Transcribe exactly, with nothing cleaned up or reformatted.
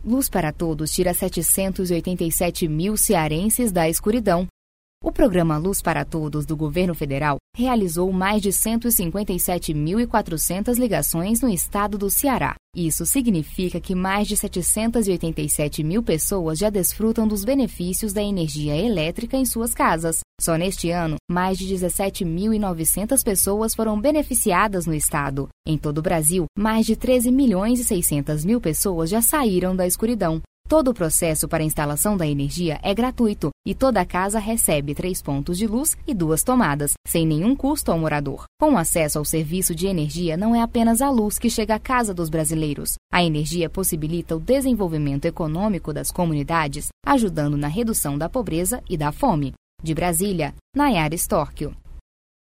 Luz para Todos tira setecentos e oitenta e sete mil cearenses da escuridão. O programa Luz para Todos do governo federal realizou mais de cento e cinquenta e sete mil e quatrocentas ligações no estado do Ceará. Isso significa que mais de setecentos e oitenta e sete mil pessoas já desfrutam dos benefícios da energia elétrica em suas casas. Só neste ano, mais de dezessete mil e novecentas pessoas foram beneficiadas no estado. Em todo o Brasil, mais de treze milhões e seiscentas mil pessoas já saíram da escuridão. Todo o processo para a instalação da energia é gratuito e toda a casa recebe três pontos de luz e duas tomadas, sem nenhum custo ao morador. Com acesso ao serviço de energia, não é apenas a luz que chega à casa dos brasileiros. A energia possibilita o desenvolvimento econômico das comunidades, ajudando na redução da pobreza e da fome. De Brasília, Nayara Storchio.